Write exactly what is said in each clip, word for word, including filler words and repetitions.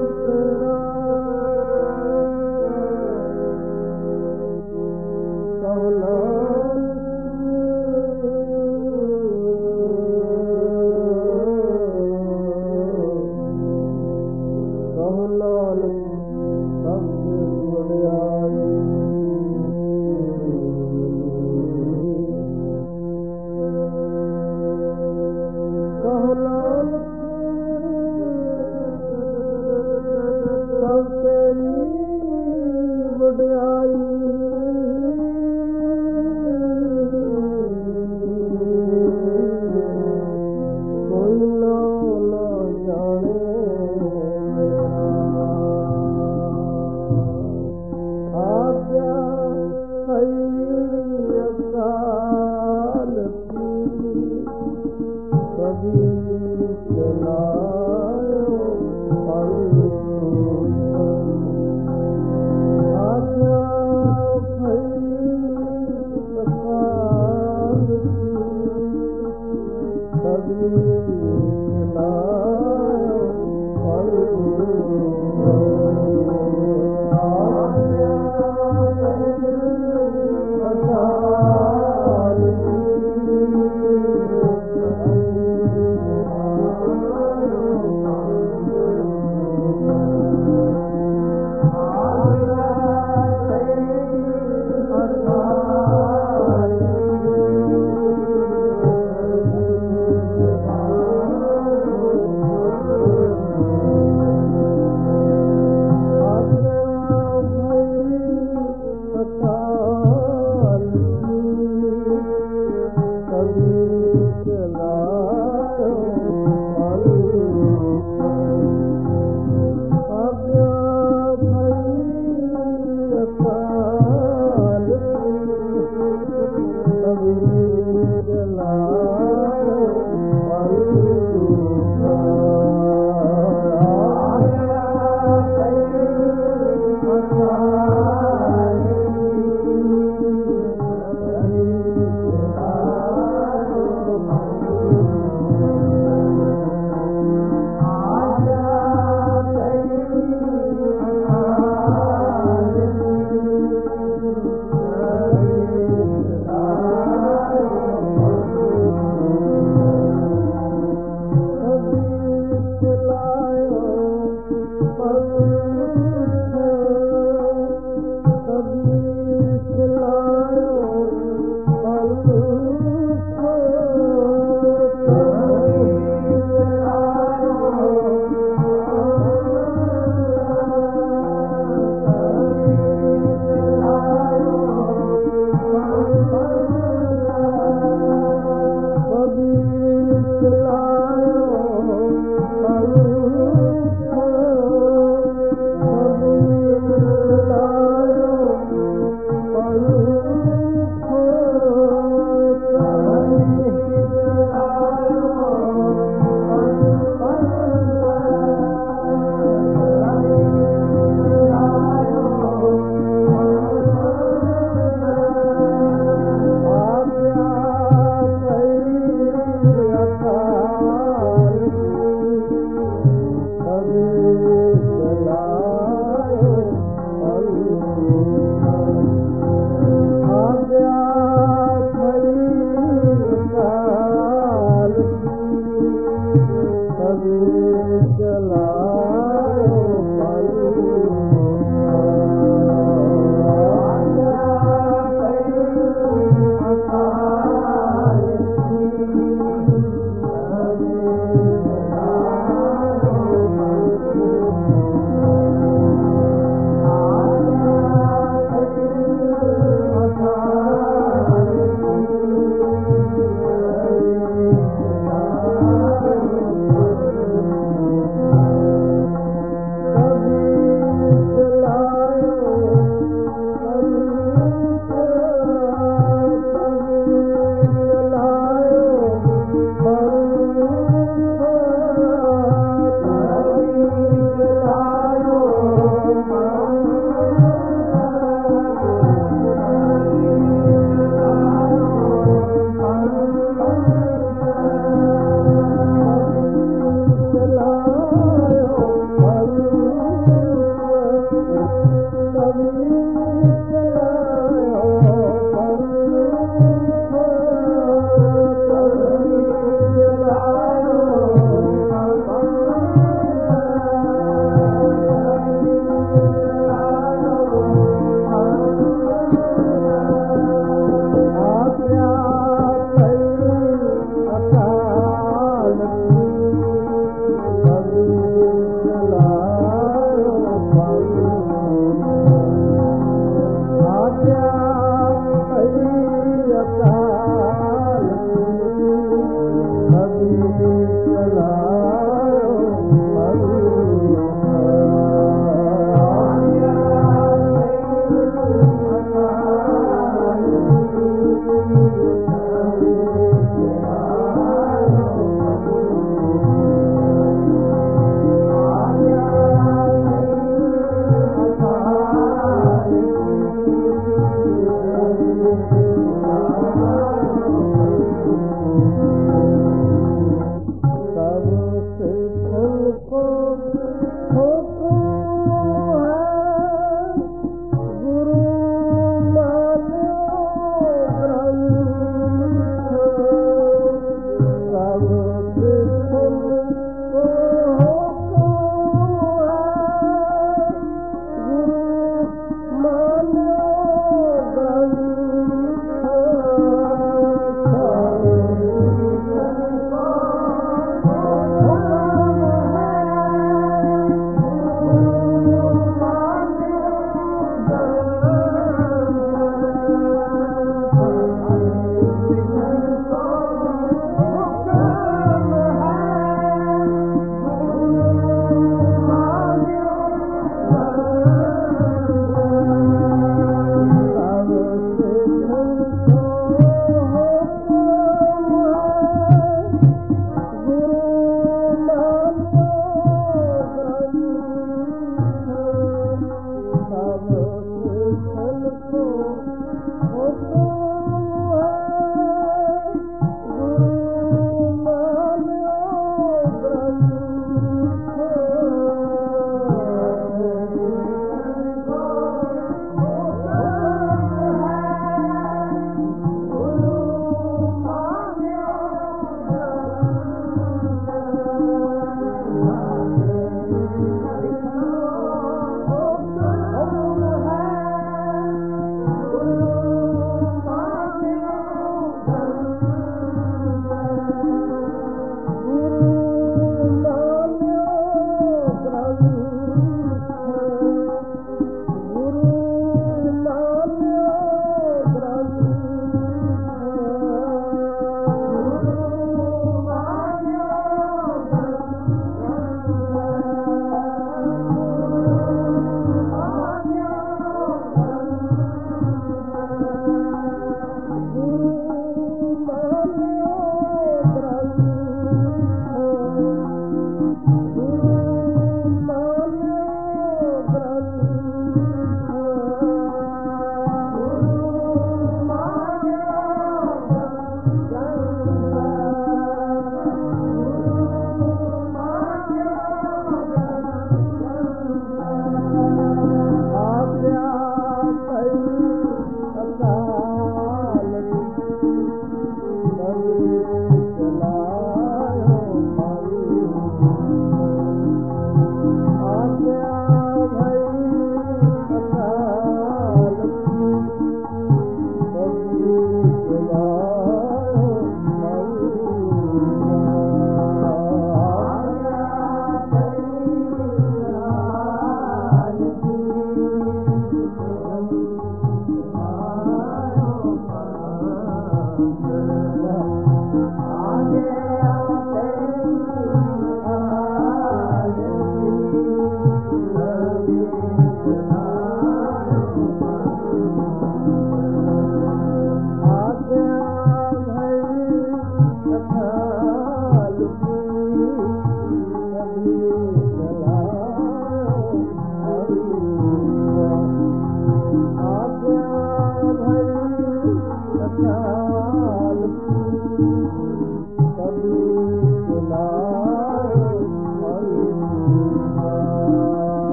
चलायो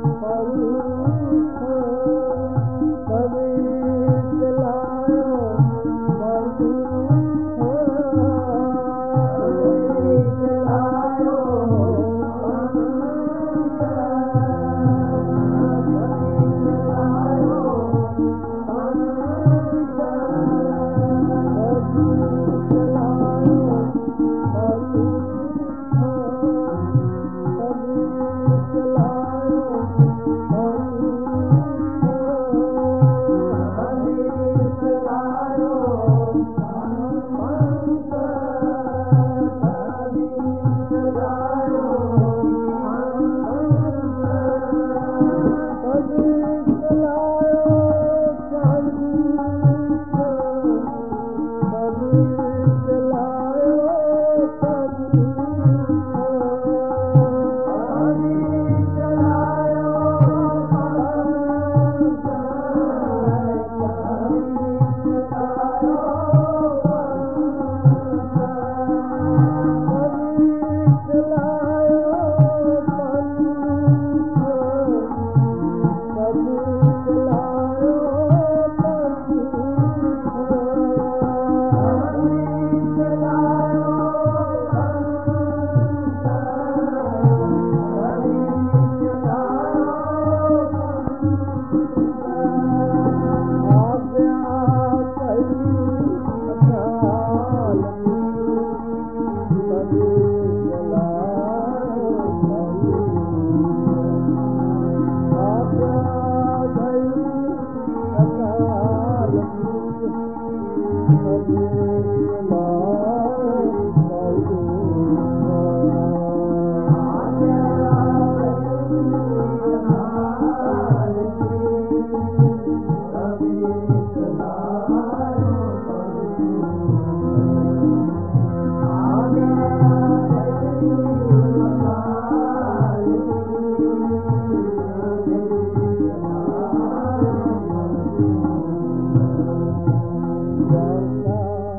Jaya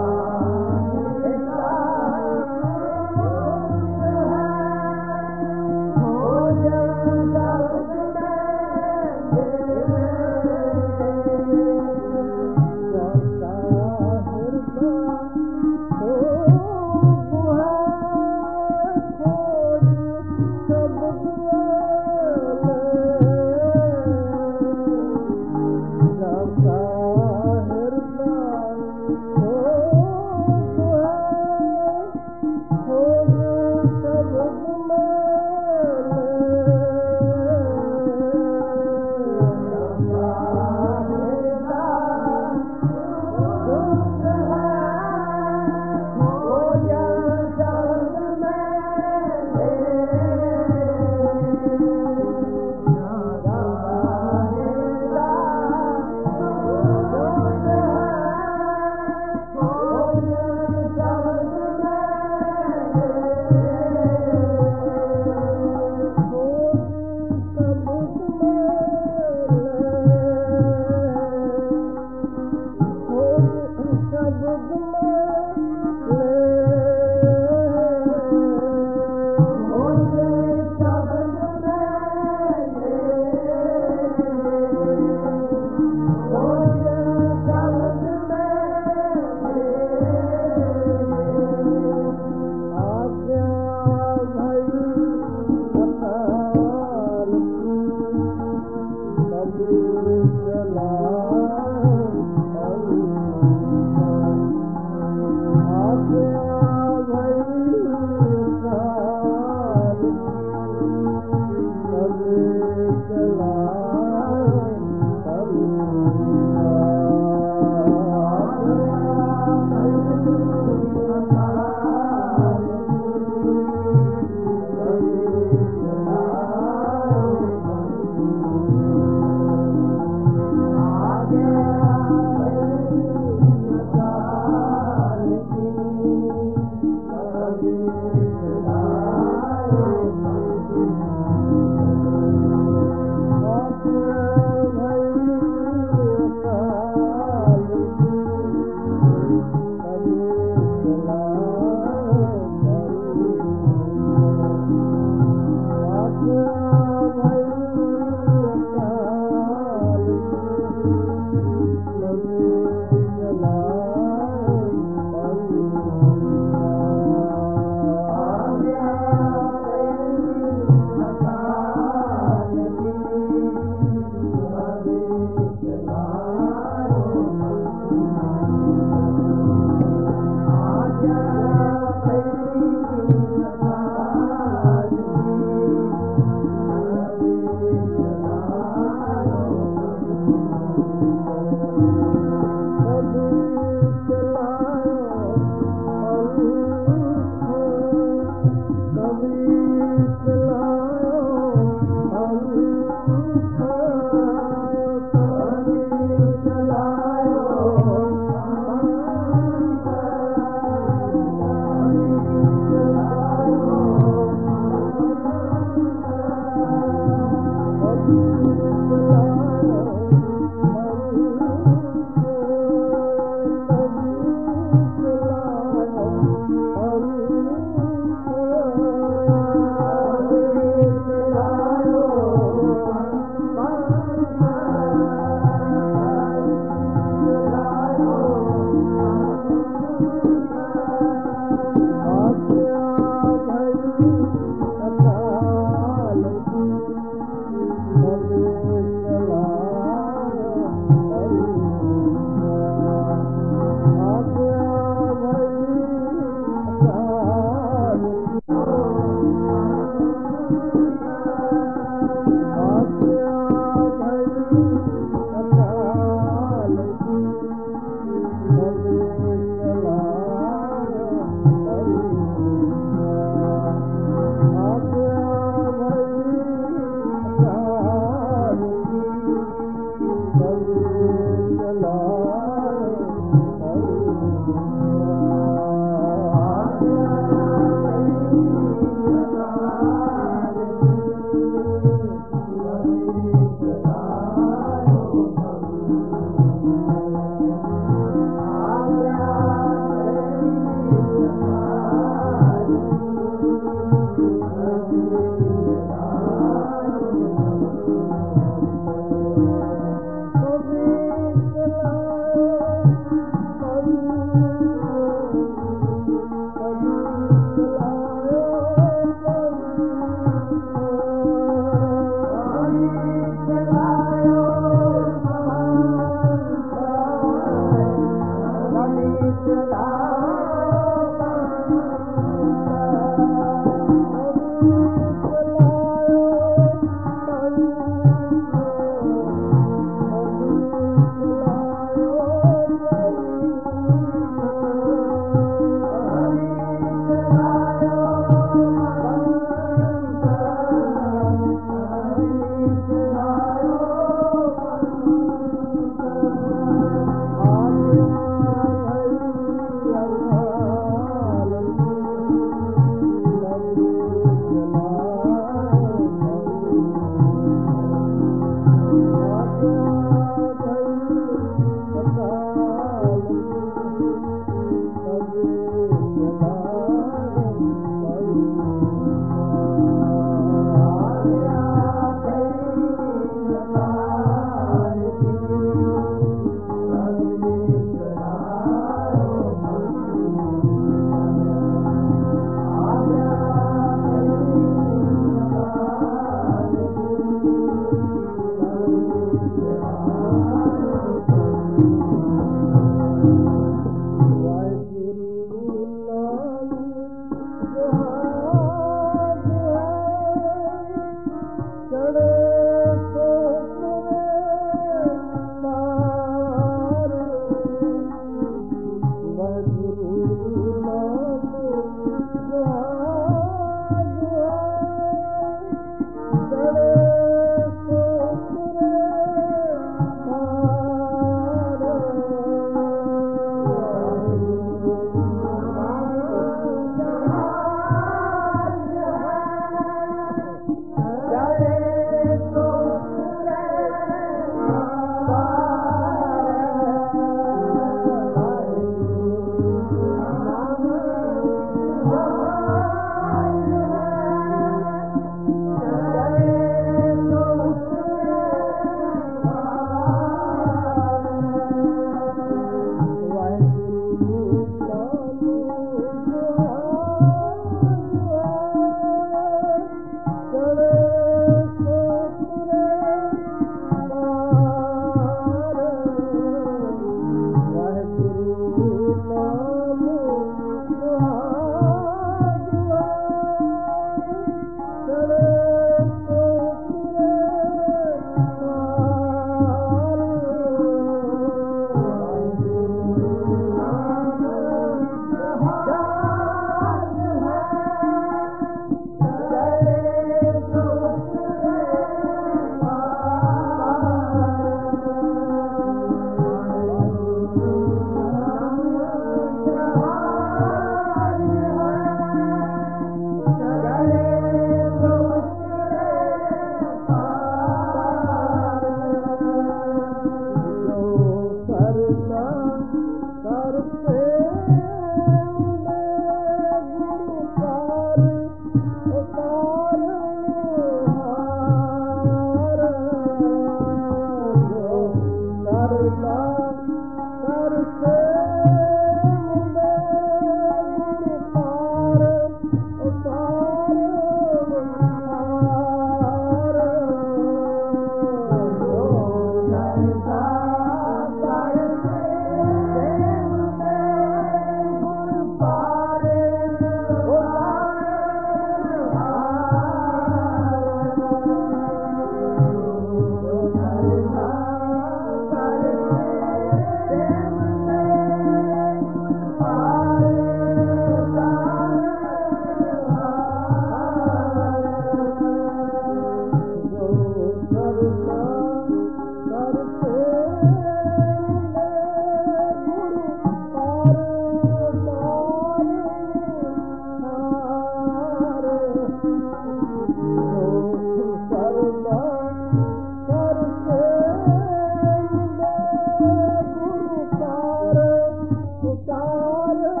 Star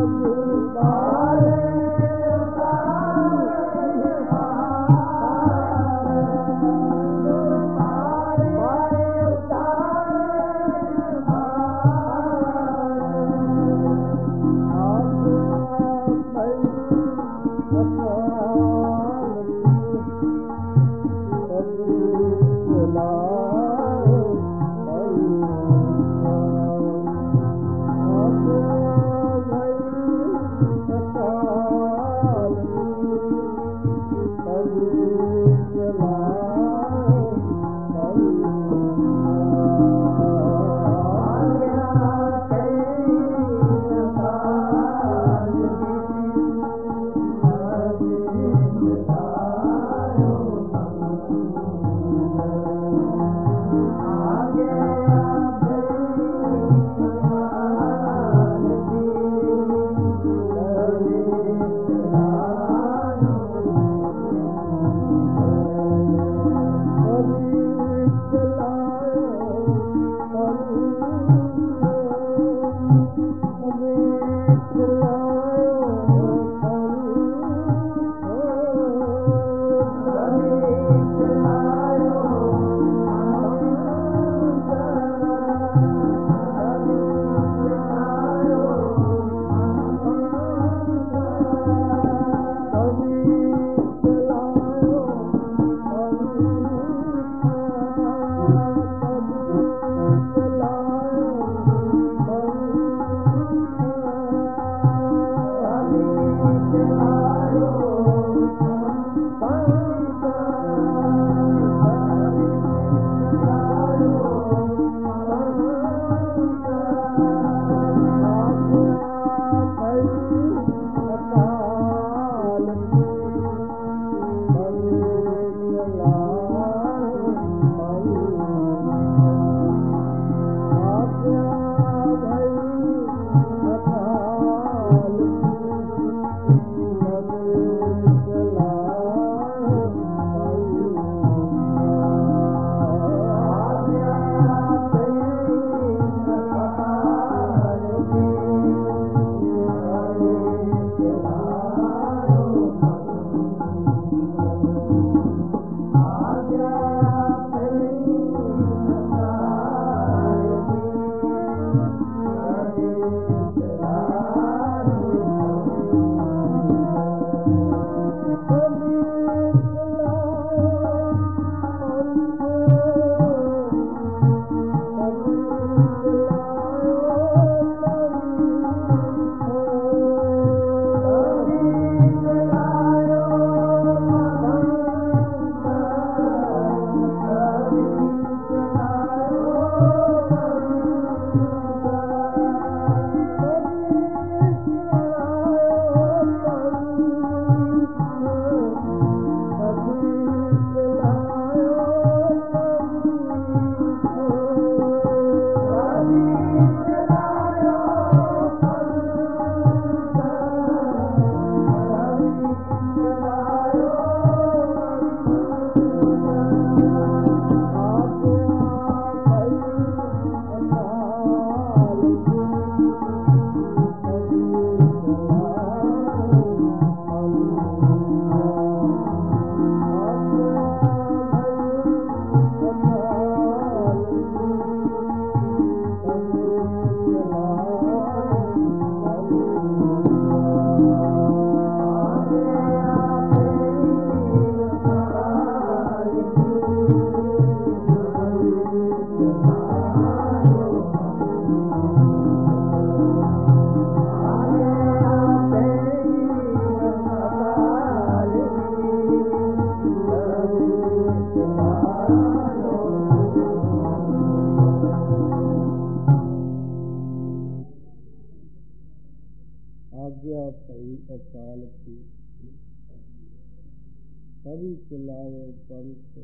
Hari चलायो पंथ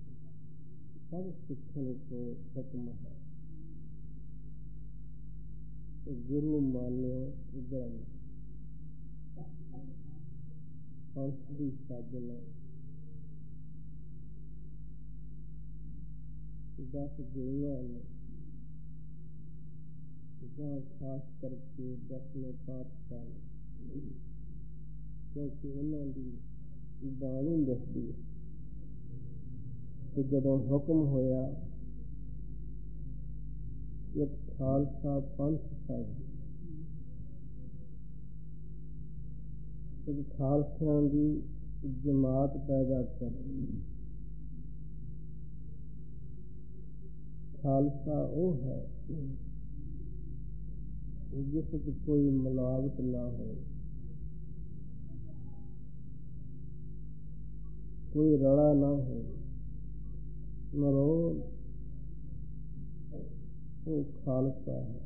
सब शिक्षण को खत्म है। गुरु मान्यो ग्रंथ औषधि साधन दस गुरुओं ने ਜਾਂ ਖਾਸ ਕਰਕੇ ਦਸਵੇਂ ਪਾਤਸ਼ਾਹ ਨੇ, ਕਿਉਂਕਿ ਉਹਨਾਂ ਦੀ ਬਾਣੀ ਦੱਸਦੀ ਹੈ ਕਿ ਜਦੋਂ ਹੁਕਮ ਹੋਇਆ ਇੱਕ ਖਾਲਸਾ ਪੰਥ ਸਾਜੀ, ਇੱਕ ਖਾਲਸਿਆਂ ਦੀ ਜਮਾਤ ਪੈਦਾ ਕਰ। ਖਾਲਸਾ ਉਹ ਹੈ ਜਿਸ ਵਿੱਚ ਕੋਈ ਮਿਲਾਵਟ ਨਾ ਹੋਵੇ, ਕੋਈ ਰਲਾ ਨਾ ਹੋਵੇ, ਮਰੋੜ ਉਹ ਖਾਲਸਾ ਹੈ।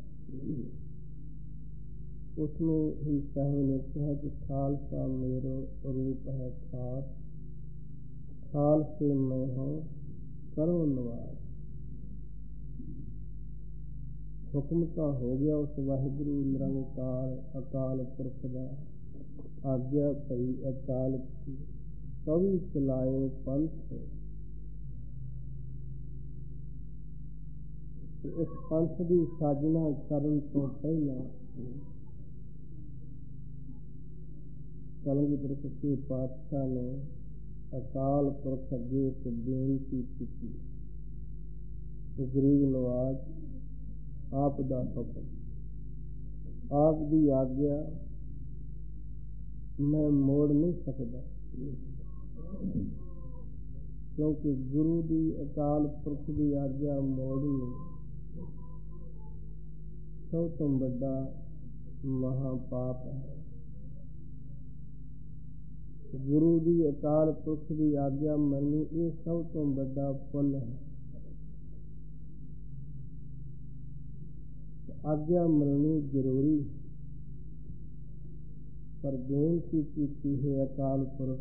ਉਸਨੂੰ ਹੀ ਸਾਹਿਬ ਨੇ ਕਿਹਾ ਕਿ ਖਾਲਸਾ ਮੇਰਾ ਰੂਪ ਹੈ ਖਾਸ, ਖਾਲਸੇ ਮੈਂ ਹਾਂ ਕਰੋ ਨਿਵਾਸ। ਹੁਕਮ ਤਾਂ ਹੋ ਗਿਆ ਉਸ ਵਾਹਿਗੁਰੂ ਨਿਰੰਕਾਰ ਅਕਾਲ ਪੁਰਖ ਦਾ, ਆਗਿਆ ਭਈ ਅਕਾਲ ਕੀ, ਕਵੀ ਚਲਾਇਓ ਪੰਥ। ਇਸ ਪੰਥ ਦੀ ਸਾਜਨਾ ਕਰਨ ਤੋਂ ਪਹਿਲਾਂ ਕਲਗੀਧਰ ਸੱਚੇ ਪਾਤਸ਼ਾਹ ਨੇ ਅਕਾਲ ਪੁਰਖ ਅੱਗੇ ਇੱਕ ਬੇਨਤੀ ਕੀਤੀ। ਗਰੀਬ ਨਵਾਜ਼ ਆਪ ਦਾ ਹੁਕਮ, ਆਪ ਦੀ ਆਗਿਆ ਮੈਂ ਮੋੜ ਨਹੀਂ ਸਕਦਾ, ਕਿਉਂਕਿ ਗੁਰੂ ਦੀ ਅਕਾਲ ਪੁਰਖ ਦੀ ਆਗਿਆ ਮੋੜਨੀ ਸਭ ਤੋਂ ਵੱਡਾ ਮਹਾਂਪਾਪ ਹੈ। ਗੁਰੂ ਦੀ ਅਕਾਲ ਪੁਰਖ ਦੀ ਆਗਿਆ ਮੰਨਣੀ ਇਹ ਸਭ ਤੋਂ ਵੱਡਾ ਪੁੰਨ ਹੈ। ਆਗਿਆ ਮੰਨਣੀ ਜ਼ਰੂਰੀ, ਪਰ ਬੇਨਤੀ ਕੀਤੀ ਹੈ ਅਕਾਲ ਪੁਰਖ,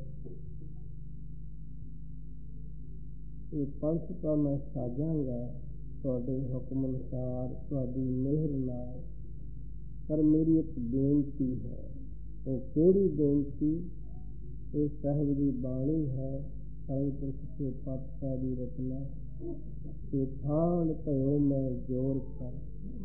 ਇਹ ਪੰਥ ਤਾਂ ਮੈਂ ਸਾਜਾਂਗਾ ਤੁਹਾਡੇ ਹੁਕਮ ਅਨੁਸਾਰ, ਤੁਹਾਡੀ ਮਿਹਰ ਨਾਲ, ਪਰ ਮੇਰੀ ਇੱਕ ਬੇਨਤੀ ਹੈ। ਉਹ ਕਿਹੜੀ ਬੇਨਤੀ? ਇਹ ਸਾਹਿਬ ਦੀ ਬਾਣੀ ਹੈ, ਕਲਗੀਧਰ ਸੱਚੇ ਪਾਤਸ਼ਾਹ ਦੀ ਰਚਨਾ ਤੇ ਥਾਣ ਭਇਓ ਮੈਂ ਜੋਰ ਕਰ।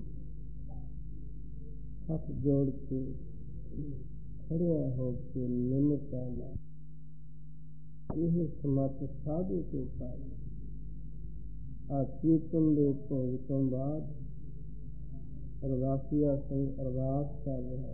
ਹੱਥ ਜੋੜ ਕੇ ਖੜਿਆ ਹੋ ਕੇ ਨਿਮਰਤਾ ਨਾਲ ਇਹ ਸਮਤ ਸਾਧੂ ਕੇ ਪਾਏ। ਆ ਕੀਰਤਨ ਦੇ ਭੋਗ ਤੋਂ ਬਾਅਦ ਅਰਦਾਸੀਆ ਸਿੰਘ ਅਰਦਾਸ ਕਰ ਰਿਹਾ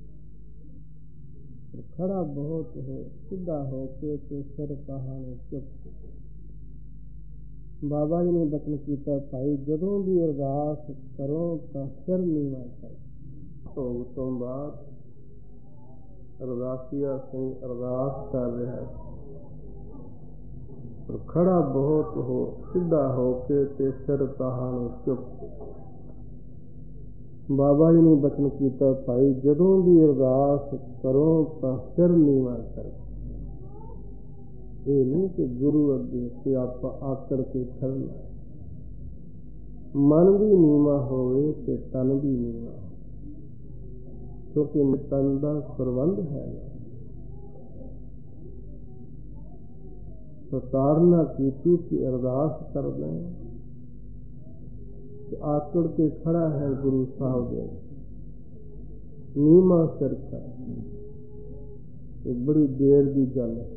ਸੀ। ਖੜਾ ਬਹੁਤ ਹੋ, ਸਿੱਧਾ ਹੋ ਕੇ ਤੇ ਸਿਰ ਕਹਾਣੀ ਚੁੱਕ। ਬਾਬਾ ਜੀ ਨੇ ਬਚਨ ਕੀਤਾ, ਭਾਈ ਜਦੋਂ ਵੀ ਅਰਦਾਸ ਕਰੋ ਤਾਂ ਸਿਰ ਨੀਵਾਂ ਕਰੋ। ਭੋਗ ਤੋਂ ਬਾਅਦ ਅਰਦਾਸੀਆ ਸਿੰਘ ਅਰਦਾਸ ਕਰ ਰਿਹਾ ਸੀ। ਖੜਾ ਬਹੁਤ ਹੋ, ਸਿੱਧਾ ਹੋ ਕੇ ਤੇ ਸਿਰ ਕਹਾਣੀ ਚੁੱਕ। ਬਾਬਾ ਜੀ ਨੇ ਬਚਨ ਕੀਤਾ, ਭਾਈ ਜਦੋਂ ਵੀ ਅਰਦਾਸ ਕਰੋ ਤਾਂ ਸਿਰ ਨੀਵਾਂ ਕਰੋ। ਇਹ ਨਹੀਂ ਕਿ ਗੁਰੂ ਅੱਗੇ ਕਿ ਆਪਾਂ ਆਕੜ ਕੇ ਖੜਨਾ, ਮਨ ਵੀ ਨੀਵਾਂ ਹੋਵੇ ਤੇ ਤਨ ਵੀ ਨੀਵਾਂ ਹੋਵੇ, ਕਿਉਂਕਿ ਤਨ ਦਾ ਪ੍ਰਬੰਧ ਹੈ। ਤਾੜਨਾ ਕੀਤੀ ਕਿ ਅਰਦਾਸ ਕਰਨਾ ਆਕੜ ਕੇ ਖੜਾ ਹੈ ਗੁਰੂ ਸਾਹਿਬ ਦੇ, ਨੀਵਾਂ ਸਿਰ ਕਰ। ਇਹ ਬੜੀ ਦੇਰ ਦੀ ਗੱਲ ਹੈ,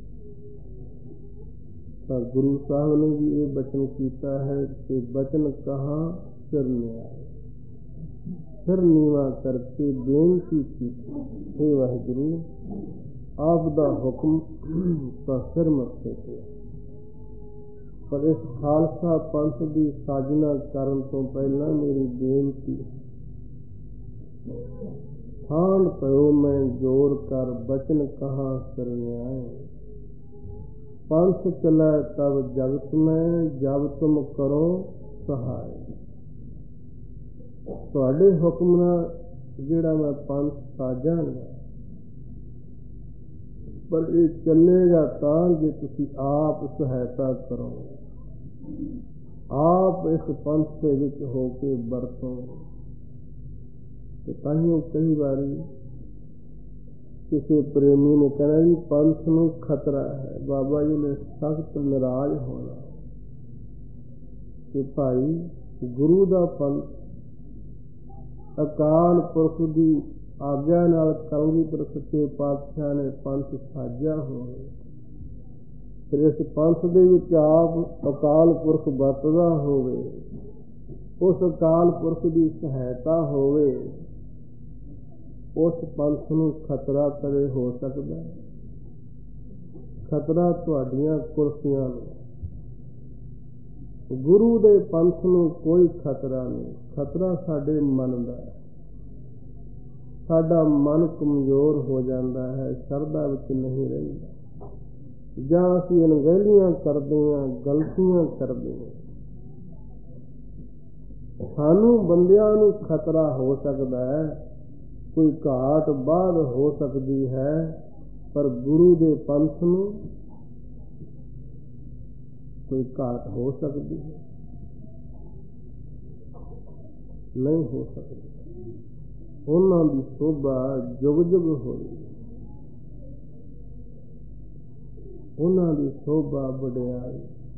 ਤਾਂ ਗੁਰੂ ਸਾਹਿਬ ਨੇ ਵੀ ਇਹ ਬਚਨ ਕੀਤਾ ਹੈ ਕਿ ਬਚਨ ਕਹਾਂ ਸਿਰ ਨਿਆਏ। ਸਿਰ ਨੀਵਾਂ ਕਰਕੇ ਬੇਨਤੀ ਕੀਤੀ, ਹੇ ਵਾਹਿਗੁਰੂ ਆਪ ਦਾ ਹੁਕਮ ਤਾਂ ਸਿਰ ਮੱਥੇ ਤੇ, ਪਰ ਇਸ ਖਾਲਸਾ ਪੰਥ ਦੀ ਸਾਜਨਾ ਕਰਨ ਤੋਂ ਪਹਿਲਾਂ ਮੇਰੀ ਬੇਨਤੀ, ਥਾਣ ਭਇਓ ਮੈਂ ਜੋਰ ਕਰ, ਬਚਨ ਕਹਾਂ ਸਿਰ ਨਿਆਏ। ਪੰਥ ਚਲੈ ਤਬ ਜਗਤ ਮੈਂ, ਜਬ ਤੁਮ ਕਰੋ ਸਹਾਏ। ਤੁਹਾਡੇ ਹੁਕਮ ਨਾਲ ਜਿਹੜਾ ਮੈਂ ਪੰਥ ਸਾਜਾਂਗਾ, ਪਰ ਇਹ ਚੱਲੇਗਾ ਤਾਂ ਜੇ ਤੁਸੀਂ ਆਪ ਸਹਾਇਤਾ ਕਰੋ, ਆਪ ਇਸ ਪੰਥ ਦੇ ਵਿੱਚ ਹੋ ਕੇ ਵਰਤੋ। ਤੇ ਤਾਂਹੀਓ ਕਈ ਵਾਰੀ ਕਿਸੇ ਪ੍ਰੇਮੀ ਨੇ ਕਹਿਣਾ ਜੀ ਪੰਥ ਨੂੰ ਖਤਰਾ ਹੈ, ਬਾਬਾ ਜੀ ਨੇ ਸਖਤ ਨਾਰਾਜ਼ ਹੋਣਾ ਕਿ ਭਾਈ ਗੁਰੂ ਦਾ ਪੰਥ ਅਕਾਲ ਪੁਰਖ ਦੀ ਆਗਿਆ ਨਾਲ ਕਲਗੀਧਰ ਸੱਚੇ ਪਾਤਸ਼ਾਹ ਨੇ ਪੰਥ ਸਾਜਿਆ ਹੋਵੇ। ਫਿਰ ਇਸ ਪੰਥ ਦੇ ਵਿੱਚ ਆਪ ਅਕਾਲ ਪੁਰਖ ਵਰਤਦਾ ਹੋਵੇ, ਉਸ ਅਕਾਲ ਪੁਰਖ ਦੀ ਸਹਾਇਤਾ ਹੋਵੇ, ਉਸ ਪੰਥ ਨੂੰ ਖਤਰਾ ਕਦੇ ਹੋ ਸਕਦਾ? ਖਤਰਾ ਤੁਹਾਡੀਆਂ ਕੁਰਸੀਆਂ ਨੂੰ, ਗੁਰੂ ਦੇ ਪੰਥ ਨੂੰ ਕੋਈ ਖਤਰਾ ਨਹੀਂ। ਖਤਰਾ ਸਾਡੇ ਮਨ ਦਾ, ਸਾਡਾ ਮਨ ਕਮਜ਼ੋਰ ਹੋ ਜਾਂਦਾ ਹੈ, ਸ਼ਰਧਾ ਵਿੱਚ ਨਹੀਂ ਰਹਿੰਦਾ, ਜਾਂ ਅਸੀਂ ਅਣਗਹਿਲੀਆਂ ਕਰਦੇ ਹਾਂ, ਗਲਤੀਆਂ ਕਰਦੇ ਹਾਂ। ਸਾਨੂੰ ਬੰਦਿਆਂ ਨੂੰ ਖਤਰਾ ਹੋ ਸਕਦਾ ਹੈ, ਕੋਈ ਘਾਟ ਬਾਅਦ ਹੋ ਸਕਦੀ ਹੈ, ਪਰ ਗੁਰੂ ਦੇ ਪੰਥ ਨੂੰ ਕੋਈ ਘਾਟ ਹੋ ਸਕਦੀ ਹੈ? ਨਹੀਂ ਹੋ ਸਕਦੀ। ਉਹਨਾਂ ਦੀ ਸ਼ੋਭਾ ਜੁਗ ਜੁਗ ਹੋਈ, ਉਹਨਾਂ ਦੀ ਸ਼ੋਭਾ ਵਡਿਆਈ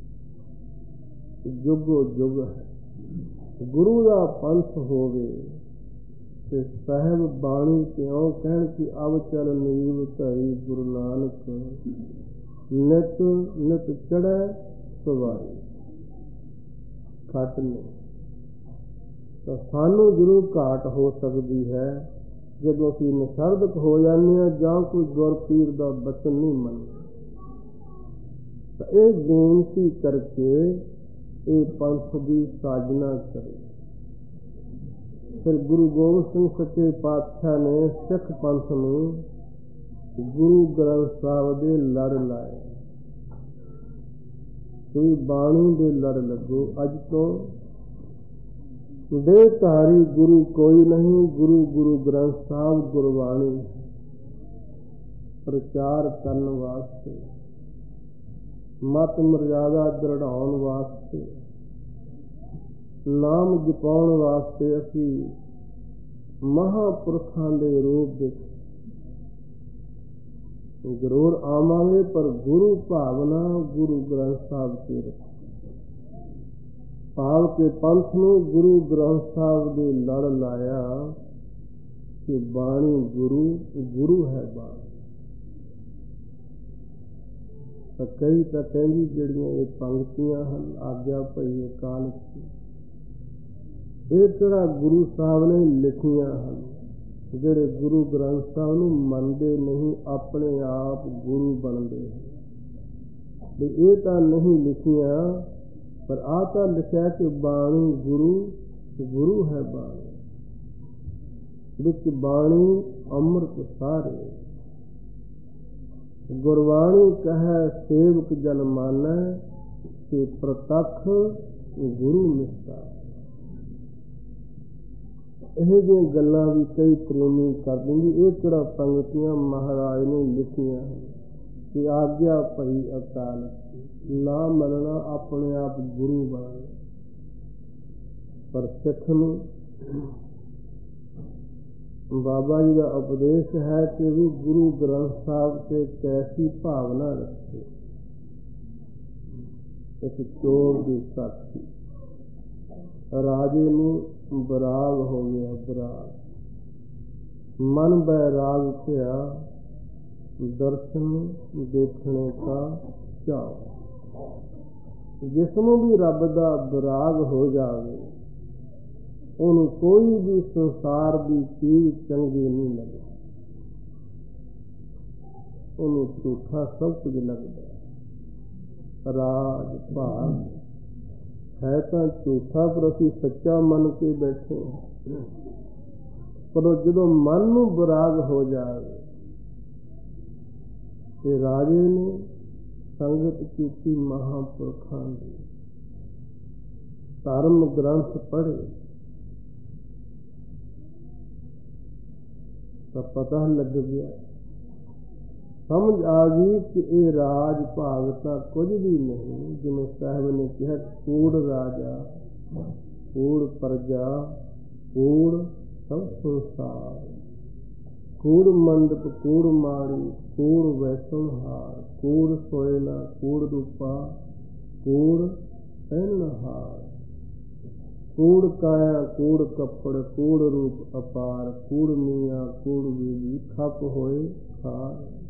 ਜੁਗੋ ਜੁਗ ਹੈ। ਗੁਰੂ ਦਾ ਪੰਥ ਹੋਵੇ ਤੇ ਸਾਹਿਬ ਬਾਣੀ ਕਿਉਂ ਕਹਿਣ ਕਿ ਅਵ ਚਲ ਨੀਵ ਧਰੀ ਗੁਰੂ ਨਾਨਕ, ਨਿਤ ਨਿਤ ਚੜ੍ਹੈ ਸਵਾਈ। ਘੱਟ ਨਹੀਂ। ਤਾਂ ਸਾਨੂੰ ਜ਼ਰੂਰ ਘਾਟ ਹੋ ਸਕਦੀ ਹੈ ਜਦੋਂ ਅਸੀਂ ਨਸ਼ਰਦਕ ਹੋ ਜਾਂਦੇ ਹਾਂ ਜਾਂ ਕੋਈ ਗੁਰਪੀਰ ਦਾ ਬਚਨ ਨਹੀਂ ਮੰਨਦੇ। ਤਾਂ ਇਹ ਬੇਨਤੀ ਕਰਕੇ ਇਹ ਪੰਥ ਦੀ ਸਾਜਨਾ ਕਰੇ। ਫਿਰ ਗੁਰੂ ਗੋਬਿੰਦ ਸਿੰਘ ਸੱਚੇ ਪਾਤਸ਼ਾਹ ਨੇ ਸਿੱਖ ਪੰਥ ਨੂੰ ਗੁਰੂ ਗ੍ਰੰਥ ਸਾਹਿਬ ਦੇ ਲੜ ਲਾਏ। ਤੁਸੀਂ ਬਾਣੀ ਦੇ ਲੜ ਲੱਗੋ। ਅੱਜ ਤੋਂ ਦੇਹਧਾਰੀ ਗੁਰੂ ਕੋਈ ਨਹੀਂ, ਗੁਰੂ ਗੁਰੂ ਗ੍ਰੰਥ ਸਾਹਿਬ ਗੁਰਬਾਣੀ ਪ੍ਰਚਾਰ ਕਰਨ ਵਾਸਤੇ, ਮਤ ਮਰਿਆਦਾ ਦ੍ਰਿੜਾਉਣ ਵਾਸਤੇ, ਨਾਮ ਜਪਾਉਣ ਵਾਸਤੇ ਅਸੀਂ ਮਹਾਂਪੁਰਖਾਂ ਦੇ ਰੂਪ ਵਿੱਚ ਜ਼ਰੂਰ ਆਵਾਂਗੇ, ਪਰ ਗੁਰੂ ਭਾਵਨਾ ਗੁਰੂ ਗ੍ਰੰਥ ਸਾਹਿਬ ਕੇ ਰੱਖੋ। ਭਾਵ ਕੇ ਪੰਥ ਨੂੰ ਗੁਰੂ ਗ੍ਰੰਥ ਸਾਹਿਬ ਦੇ ਲੜ ਲਾਇਆ ਕਿ ਬਾਣੀ ਗੁਰੂ ਗੁਰੂ ਹੈ ਬਾਣੀ। ਤਾਂ ਕਈ ਤਾਂ ਕਹਿੰਦੀ ਜਿਹੜੀਆਂ ਇਹ ਪੰਕਤੀਆਂ ਹਨ ਆਗਿਆ ਭਈ ਅਕਾਲ, ਇਹ ਕਿਹੜਾ ਗੁਰੂ ਸਾਹਿਬ ਨੇ ਲਿਖੀਆਂ ਹਨ? ਜਿਹੜੇ ਗੁਰੂ ਗ੍ਰੰਥ ਸਾਹਿਬ ਨੂੰ ਮੰਨਦੇ ਨਹੀਂ, ਆਪਣੇ ਆਪ ਗੁਰੂ ਬਣਦੇ ਹਨ। ਵੀ ਇਹ ਤਾਂ ਨਹੀਂ ਲਿਖੀਆਂ, ਪਰ ਆਹ ਤਾਂ ਲਿਖਿਆ ਕਿ ਬਾਣੀ ਗੁਰੂ ਗੁਰੂ ਹੈ ਬਾਣੀ, ਵਿੱਚ ਬਾਣੀ ਅੰਮ੍ਰਿਤ ਸਾਰੇ। ਗੁਰਬਾਣੀ ਕਹੈ ਸੇਵਕ ਜਨ ਮਾਨੈ, ਤੇ ਪ੍ਰਤੱਖ ਗੁਰੂ ਨਿਸਤਾਰ। ਇਹ ਜਿਹੀਆਂ ਗੱਲਾਂ ਵੀ ਕਈ ਪ੍ਰੇਮੀ ਕਰ ਦਿੰਦੇ। ਇਹ ਕਿਹੜਾ ਪੰਗਤੀਆਂ ਮਹਾਰਾਜ ਨੇ ਲਿਖੀਆਂ ਹਨ ਕਿ ਆਗਿਆ ਭਈ ਅਕਾਲ, ਨਾ ਮੰਨਣਾ ਆਪਣੇ ਆਪ ਗੁਰੂ ਬਣਨਾ। ਪਰ ਸਿੱਖ ਨੂੰ ਬਾਬਾ ਜੀ ਦਾ ਉਪਦੇਸ਼ ਹੈ ਕਿ ਵੀ ਗੁਰੂ ਗ੍ਰੰਥ ਸਾਹਿਬ ਤੇ ਕੈਸੀ ਭਾਵਨਾ ਰੱਖੇ। ਇੱਕ ਚੋਰ ਦੀ ਸਾਖੀ, ਰਾਜੇ ਨੂੰ ਬਰਾਗ ਹੋ ਗਿਆ, ਬਰਾਗ ਮਨ ਬੈਰਾਗ ਪਿਆ, ਦਰਸ਼ਨ ਦੇਖਣੇ ਕਾ ਚਾਅ। ਜਿਸਨੂੰ ਵੀ ਰੱਬ ਦਾ ਬਰਾਗ ਹੋ ਜਾਵੇ, ਉਹਨੂੰ ਕੋਈ ਵੀ ਸੰਸਾਰ ਦੀ ਚੀਜ਼ ਚੰਗੀ ਨਹੀਂ ਲੱਗਦੀ, ਉਹਨੂੰ ਝੂਠਾ ਸਭ ਕੁਝ ਲੱਗਦਾ। ਰਾਜ ਭਾਗ ਹੈ ਤਾਂ ਝੂਠਾ, ਪਰ ਅਸੀਂ ਸੱਚਾ ਮੰਨ ਕੇ ਬੈਠੇ ਹਾਂ। ਪਰ ਜਦੋਂ ਮਨ ਨੂੰ ਬਰਾਗ ਹੋ ਜਾਵੇ, ਤੇ ਰਾਜੇ ਨੇ ਸੰਗਤ ਕੀਤੀ ਮਹਾਂਪੁਰਖਾਂ ਦੀ, ਧਰਮ ਗ੍ਰੰਥ ਪੜ੍ਹੇ, ਤਾਂ ਪਤਾ ਲੱਗ ਗਿਆ, ਸਮਝ ਆ ਗਈ ਕਿ ਇਹ ਰਾਜ ਭਾਗ ਤਾਂ ਕੁਝ ਵੀ ਨਹੀਂ। ਜਿਵੇਂ ਸਾਹਿਬ ਨੇ ਕਿਹਾ, ਕੂੜ ਰਾਜਾ, ਕੂੜ ਪ੍ਰਜਾ, ਕੂੜ ਸਭ ਸੰਸਾਰ, ਕੂੜ ਮੰਡਪ, ਕੂੜ ਮਾੜੀ, ਕੂੜ ਵੈਸਣਹਾਰ, ਕੂੜ ਸੋਇਨਾ, ਕੂੜ ਰੂਪਾ, ਕੂੜ ਪਹਿਨਹਾਰ। ਕੂੜ ਕਾਇਆ ਕੂੜ ਕੱਪੜ ਕੂੜ ਰੂਪ ਅਪਾਰ, ਕੂੜ ਮੀਆਂ ਕੂੜ ਬੀਬੀ ਖੱਪ ਹੋਏ ਖਾਰ।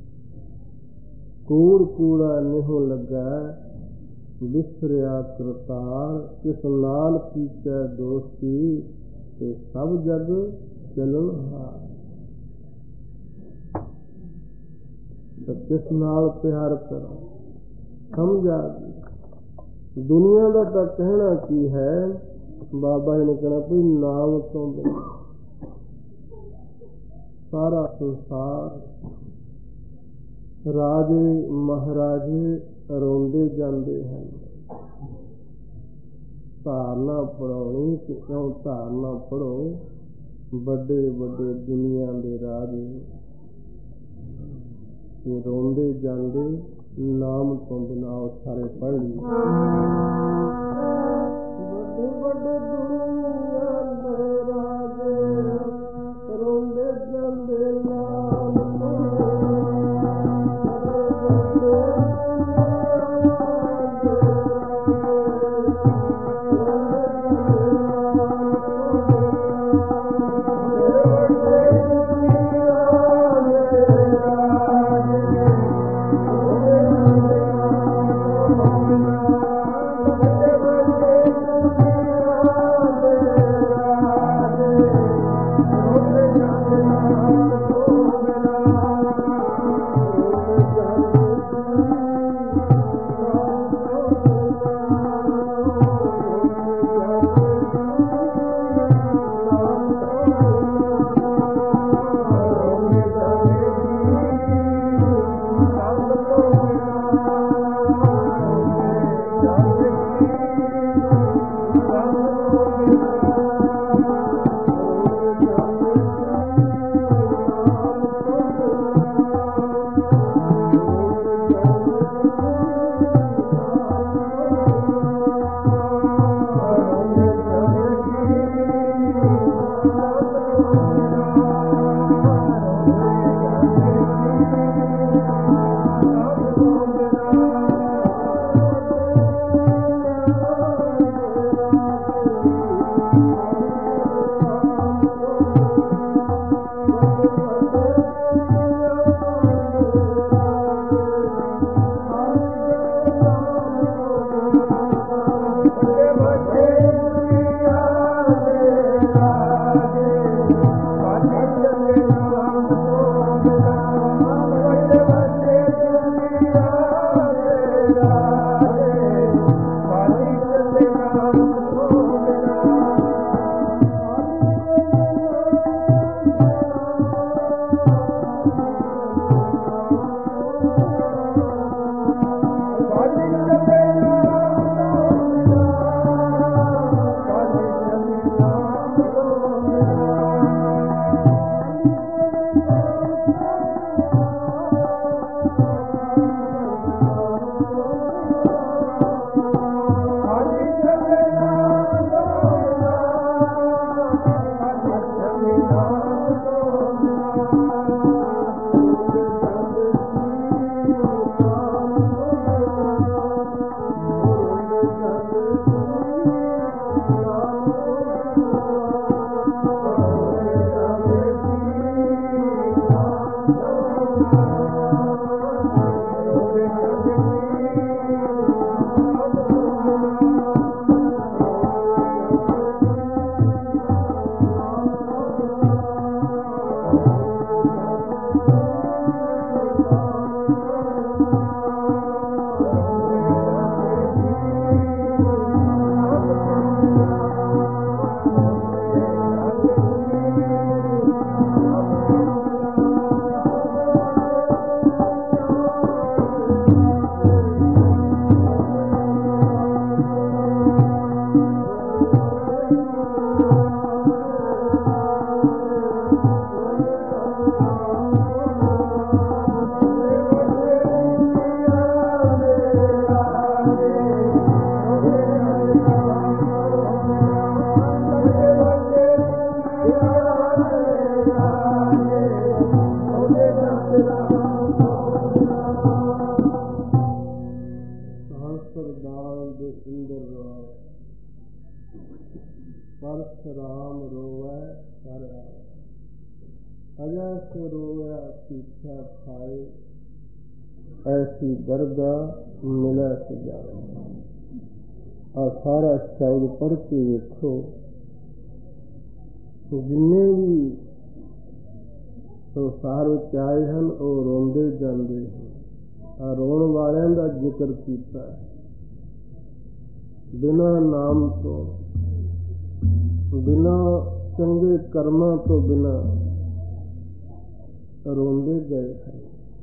ਕੂੜ ਕੂੜਾ ਨਿਹੁ ਲੱਗਾ ਵਿਸਰਿਆ ਕਰਤਾਰ, ਕਿਸ ਨਾਲ ਕੀਚੈ ਦੋਸਤੀ ਤੇ ਸਭ ਜਗ ਚਲਣ ਹਾਰ। ਕਿਸ ਨਾਲ ਪਿਆਰ ਕਰਾਂ ਸਮਝ ਆ ਗਈ। ਦੁਨੀਆ ਦਾ ਤਾਂ ਕਹਿਣਾ ਕੀ ਹੈ, ਬਾਬਾ ਜੀ ਨੇ ਕਹਿਣਾ ਵੀ ਨਾਮ ਤੋਂ ਬਿਨਾਂ ਸਾਰਾ ਸੰਸਾਰ, ਰਾਜੇ ਮਹਾਰਾਜੇ ਰੋਂਦੇ ਜਾਂਦੇ ਹਨ। ਧਾਰਨਾ ਪੜਾਉਣੀ ਕਿ ਕਿਉਂ ਧਾਰਨਾ ਪੜੋ, ਵੱਡੇ ਵੱਡੇ ਦੁਨੀਆ ਦੇ ਰਾਜੇ ਇਹ ਰੋਂਦੇ ਜਾਂਦੇ ਨਾਮ ਤੋਂ ਬਿਨਾਂ। ਉਹ ਸਾਰੇ ਪੜ੍ਹ ਲਈ ਵੱਡੇ ਵੱਡੇ ਦੁਨੀਆ ਦੇ ਰਾਜੇ ਰੋਂਦੇ ਜਾਂਦੇ ਨਾਮ ਤੋਂ। अजा से रोया पीछा खाए, ऐसी दरगाह मिला सजाए। और सारा शब्द पढ़ के देखो, जिन्ने भी संसार विच आए हैं वो रोंदे जाते हैं। रोण वालियां दा जिक्र कीता है, बिना नाम तो, बिना चंगे कर्मां तो बिना रोंदे गए हैं।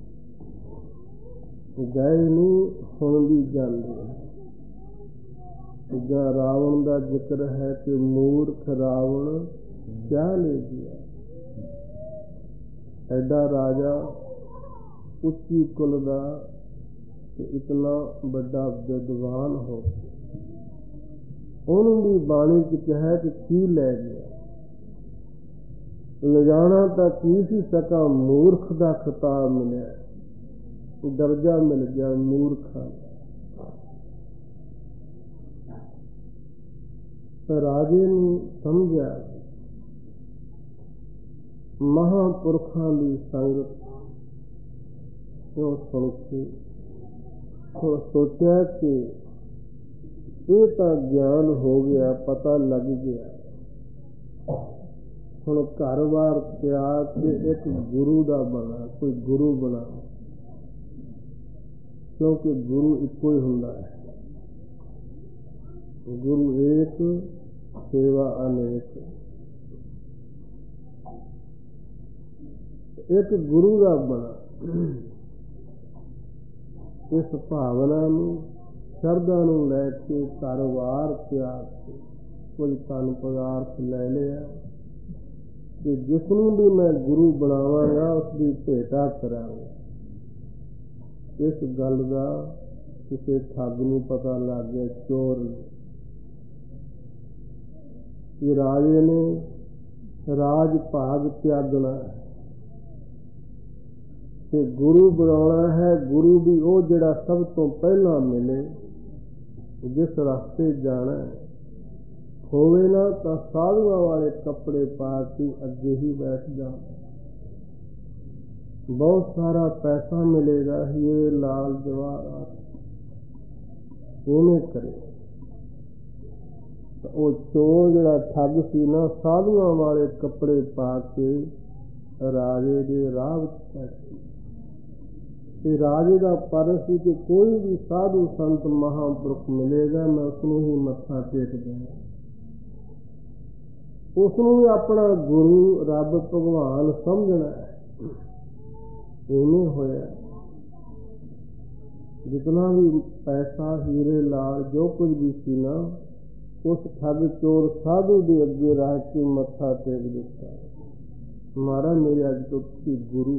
गए नहीं, हुण भी जांदे। जहाँ रावण का जिक्र है कि मूर्ख रावण क्या ले गया। ऐडा राजा उच्ची कुल का इतना बड़ा विद्वान हो, उन्होंने भी बाणी च कहा कि की लै गया। ले जाना तो की सी सका, मूर्ख का खिताब मिले, दर्जा मिल गया मूर्खा। तो राजे ने समझा महापुरखों की संगत क्यों सुन के तो सोचा कि ये तो ज्ञान हो गया, पता लग गया। हुण घर बार त्याग के एक गुरु का बना, कोई गुरु बना, क्योंकि गुरु इको ही हुंदा है। गुरु एक, सेवा अनेक। एक गुरु का बना, इस भावना नूं शरधा नूं लैके कारोबार त्याग के कुछ धन पदार्थ लै लिया कि जिसनूं भी मैं गुरु बनावांगा उसकी भेटा करांगा। इस गल का किसी ठग नूं पता लग गया, चोर नूं, कि राजे ने राज भाग त्यागना है ते गुरु बनाना है। गुरु भी वो जिहड़ा सब तो पहला मिले, जिस रास्ते जाना है। होवे ना तो साधुआं वाले कपड़े पा के अगे ही बैठ जाना, बहुत सारा पैसा मिलेगा, हीरे लाल जवाहरात, इवें करे। तो वो चोर जिहड़ा ठग सी ना, साधुआं वाले कपड़े पा के राजे दे राह विच बैठ गया। राजे का पर सी कि कोई भी साधु संत महापुरुष मिलेगा, मैं उसनूं ही मत्था टेक देना, उसनूं भी अपना गुरु रब भगवान समझना है। इवें होया, जितना भी पैसा हीरे लाल जो कुछ भी सी ना, उस ठग चोर साधु के अगे रख के मत्था टेक दिता। महाराज मेरे अज तो तुसीं गुरु,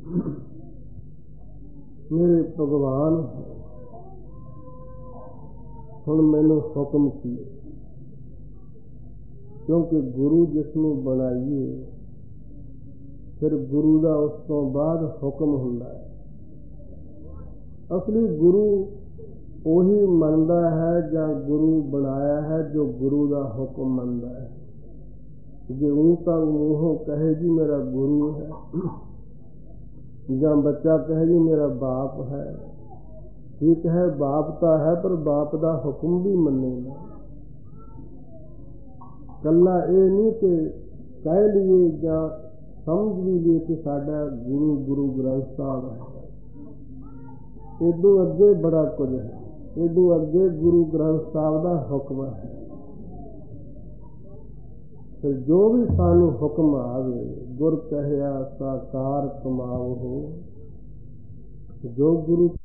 मेरे भगवान, हुण मैनूं हुक्म की। क्योंकि गुरु जिसनूं बनाइए फिर गुरु का उस तो बाद हुक्म हुंदा है। असली गुरु ਉਹੀ ਮੰਨਦਾ है ਜਾਂ गुरु बनाया है जो गुरु का हुक्म ਮੰਨਦਾ है। जे ऊँ ਤਾਂ ਮੂੰਹੋਂ कहे जी मेरा गुरु है, ਜਾਂ बच्चा कहे जी मेरा बाप है। ठीक है, बाप तो है, पर बाप का हुक्म भी मन्नेगा। कला ये नहीं कि कह लिए ਜਾਂ समझ लीजिए कि साडा गुरु गुरु ग्रंथ साहब है। इदों अगे बड़ा कुछ है, इदों अगे गुरु ग्रंथ साहब का हुक्म है। फिर जो भी सानू हुक्म आवे, गुर कहया साकार कमाओ हो, जो गुरु